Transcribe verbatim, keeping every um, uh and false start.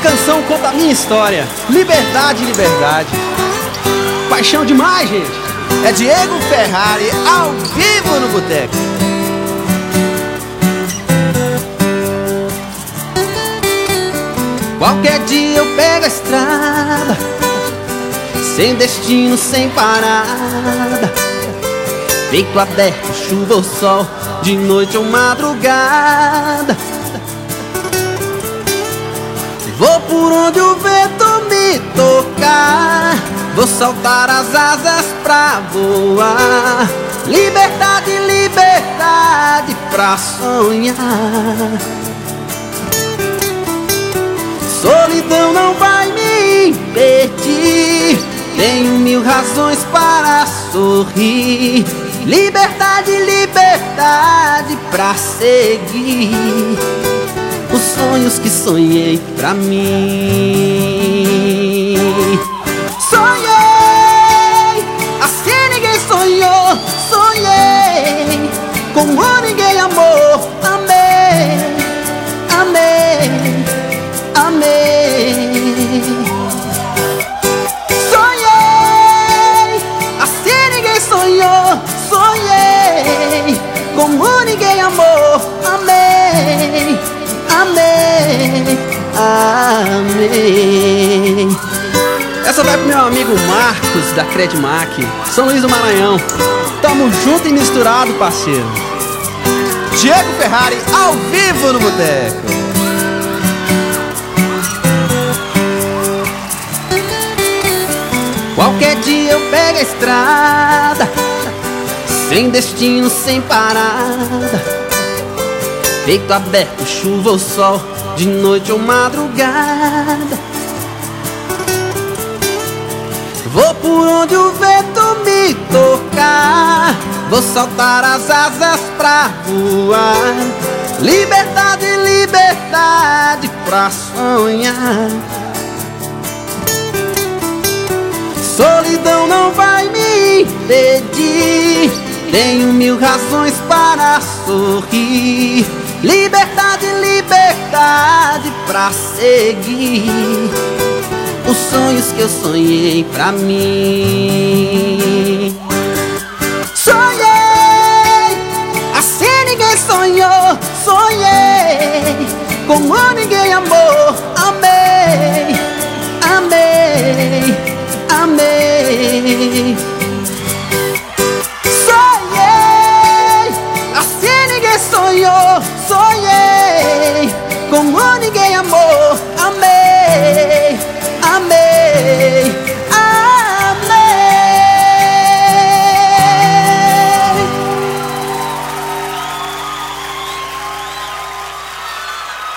canção conta a minha história. Liberdade, liberdade. Paixão demais, gente. É Diego Ferrari ao vivo no boteco. Qualquer dia eu pego a estrada, sem destino, sem parada, peito aberto, chuva ou sol, de noite ou madrugada. Vou por onde o vento me tocar, vou soltar as asas pra voar. Liberdade, liberdade pra sonhar. Solidão não vai me impedir, tenho mil razões para sorrir. Liberdade, liberdade pra seguir os sonhos que sonhei pra mim. Sonhei, assim ninguém sonhou. Sonhei, como ninguém amou. Amei, amei, amei. Sonhei, assim ninguém sonhou. Sonhei, como ninguém amou. Amei, amei, amei. Essa vai pro meu amigo Marcos, da Credmac, São Luís do Maranhão. Tamo junto e misturado, parceiro. Diego Ferrari ao vivo no boteco. Qualquer dia eu pego a estrada, sem destino, sem parada, peito aberto, chuva ou sol, de noite ou madrugada. Vou por onde o vento me tocar, vou soltar as asas pra voar. Liberdade, liberdade pra sonhar. Solidão não vai me impedir, tenho mil razões para sorrir. Liberdade, liberdade pra seguir os sonhos que eu sonhei pra mim. Sonhei, assim ninguém sonhou. Sonhei, como